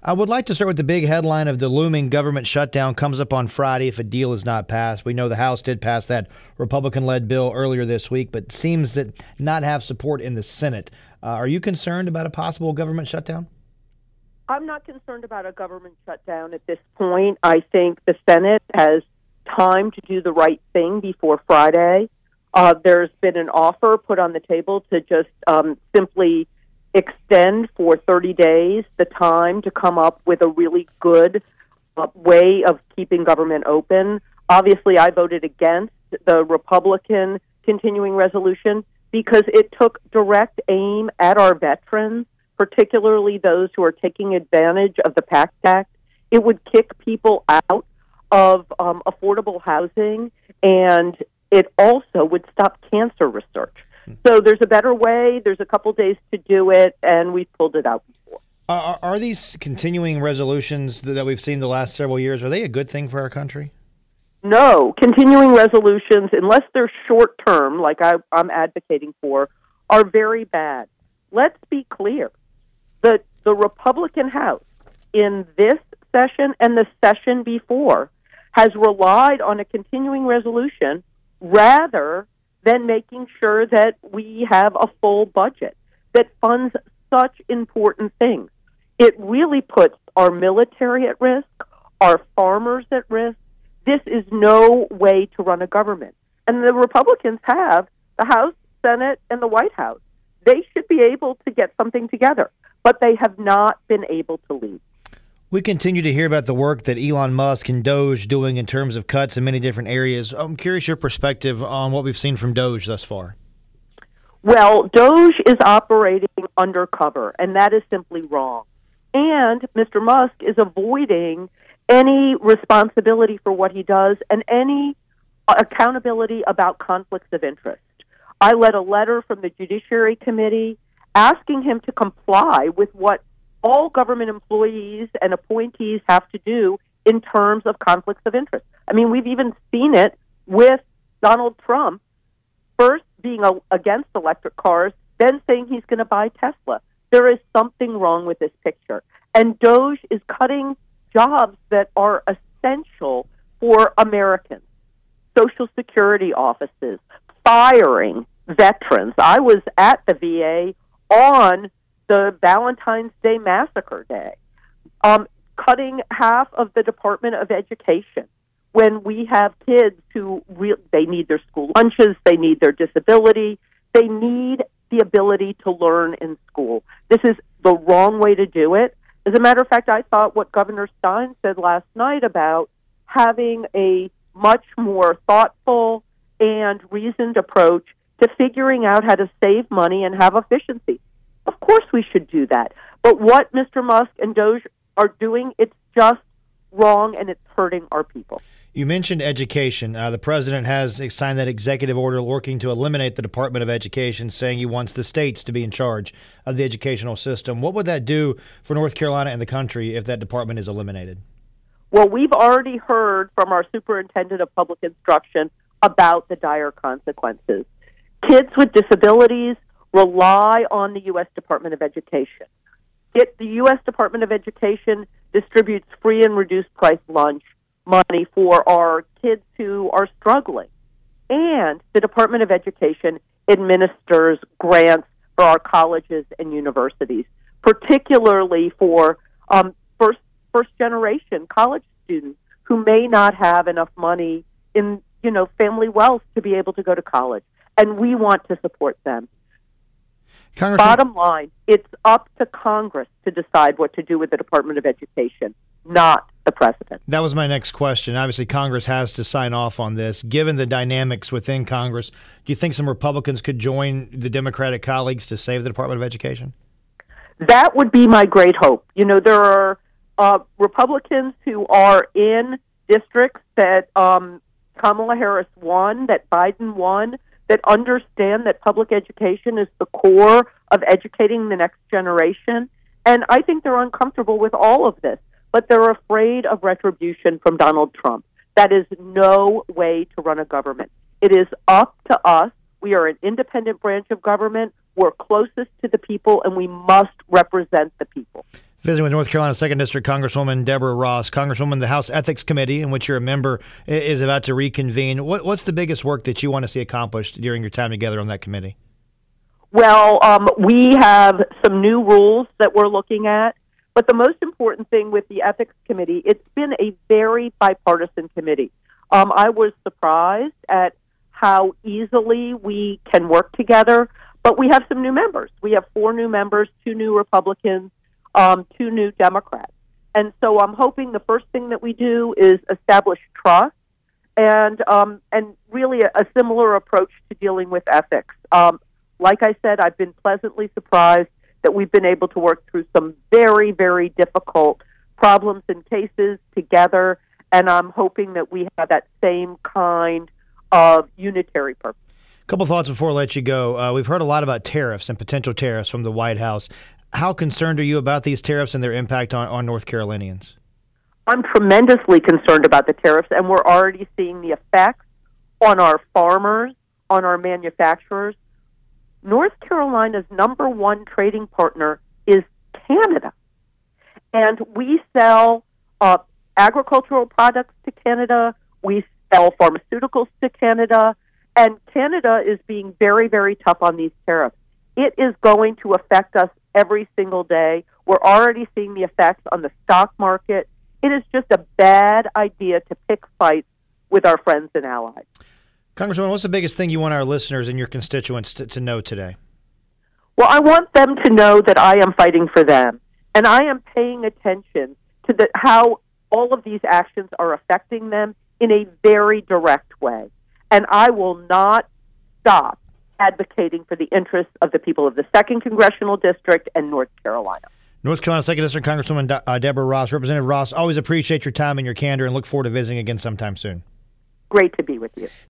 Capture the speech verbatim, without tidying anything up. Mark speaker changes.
Speaker 1: I would like to start with the big headline of the looming government shutdown comes up on Friday if a deal is not passed. We know the House did pass that Republican-led bill earlier this week, but seems to not have support in the Senate. Uh, are you concerned about a possible government shutdown?
Speaker 2: I'm not concerned about a government shutdown at this point. I think the Senate has time to do the right thing before Friday. Uh, there's been an offer put on the table to just um, simply extend for thirty days the time to come up with a really good uh, way of keeping government open. Obviously, I voted against the Republican continuing resolution because it took direct aim at our veterans, particularly those who are taking advantage of the PACT Act. It would kick people out of um, affordable housing, and it also would stop cancer research. So there's a better way. There's a couple days to do it, and we've pulled it out before.
Speaker 1: Are, are these continuing resolutions that we've seen the last several years, are they a good thing for our country?
Speaker 2: No. Continuing resolutions, unless they're short-term, like I, I'm advocating for, are very bad. Let's be clear. The, the Republican House in this session and the session before has relied on a continuing resolution rather than making sure that we have a full budget that funds such important things. It really puts our military at risk, our farmers at risk. This is no way to run a government. And the Republicans have the House, Senate, and the White House. They should be able to get something together, but they have not been able to lead.
Speaker 1: We continue to hear about the work that Elon Musk and Doge doing in terms of cuts in many different areas. I'm curious your perspective on what we've seen from Doge thus far.
Speaker 2: Well, Doge is operating undercover, and that is simply wrong. And Mister Musk is avoiding any responsibility for what he does and any accountability about conflicts of interest. I led a letter from the Judiciary Committee asking him to comply with what all government employees and appointees have to do in terms of conflicts of interest. I mean, we've even seen it with Donald Trump, first being a, against electric cars, then saying he's going to buy Tesla. There is something wrong with this picture. And Doge is cutting jobs that are essential for Americans. Social security offices, firing veterans. I was at the V A on the Valentine's Day Massacre Day, um, cutting half of the Department of Education when we have kids who re- they need their school lunches, they need their disability, they need the ability to learn in school. This is the wrong way to do it. As a matter of fact, I thought what Governor Stein said last night about having a much more thoughtful and reasoned approach to figuring out how to save money and have efficiency. Of course we should do that. But what Mister Musk and Doge are doing, it's just wrong, and it's hurting our people.
Speaker 1: You mentioned education. Uh, the president has signed that executive order working to eliminate the Department of Education, saying he wants the states to be in charge of the educational system. What would that do for North Carolina and the country if that department is eliminated?
Speaker 2: Well, we've already heard from our superintendent of public instruction about the dire consequences. Kids with disabilities rely on the U S Department of Education. It, the U S Department of Education distributes free and reduced price lunch money for our kids who are struggling. And the Department of Education administers grants for our colleges and universities, particularly for um, first first generation college students who may not have enough money in, you know, family wealth to be able to go to college. And we want to support them. Bottom line, it's up to Congress to decide what to do with the Department of Education, not the president.
Speaker 1: That was my next question. Obviously, Congress has to sign off on this. Given the dynamics within Congress, do you think some Republicans could join the Democratic colleagues to save the Department of Education?
Speaker 2: That would be my great hope. You know, there are uh, Republicans who are in districts that um, Kamala Harris won, that Biden won, that understand that public education is the core of educating the next generation. And I think they're uncomfortable with all of this, but they're afraid of retribution from Donald Trump. That is no way to run a government. It is up to us. We are an independent branch of government. We're closest to the people, and we must represent the people.
Speaker 1: Visiting with North Carolina second District Congresswoman Deborah Ross. Congresswoman, the House Ethics Committee, in which you're a member, is about to reconvene. What, what's the biggest work that you want to see accomplished during your time together on that committee?
Speaker 2: Well, um, we have some new rules that we're looking at, but the most important thing with the Ethics Committee, it's been a very bipartisan committee. Um, I was surprised at how easily we can work together, but we have some new members. We have four new members, two new Republicans, um, two new Democrats. And so I'm hoping the first thing that we do is establish trust and um, and really a, a similar approach to dealing with ethics. Um, like I said, I've been pleasantly surprised that we've been able to work through some very, very difficult problems and cases together, and I'm hoping that we have that same kind of unitary purpose.
Speaker 1: A couple thoughts before I let you go. Uh, we've heard a lot about tariffs and potential tariffs from the White House. How concerned are you about these tariffs and their impact on, on North Carolinians?
Speaker 2: I'm tremendously concerned about the tariffs, and we're already seeing the effects on our farmers, on our manufacturers. North Carolina's number one trading partner is Canada, and we sell uh, agricultural products to Canada. We sell pharmaceuticals to Canada, and Canada is being very, very tough on these tariffs. It is going to affect us every single day. We're already seeing the effects on the stock market. It is just a bad idea to pick fights with our friends and allies.
Speaker 1: Congresswoman, what's the biggest thing you want our listeners and your constituents to, to know today?
Speaker 2: Well, I want them to know that I am fighting for them, and I am paying attention to the, how all of these actions are affecting them in a very direct way. And I will not stop advocating for the interests of the people of the second Congressional District and North Carolina.
Speaker 1: North Carolina second District Congresswoman De- uh, Deborah Ross. Representative Ross, always appreciate your time and your candor and look forward to visiting again sometime soon.
Speaker 2: Great to be with you.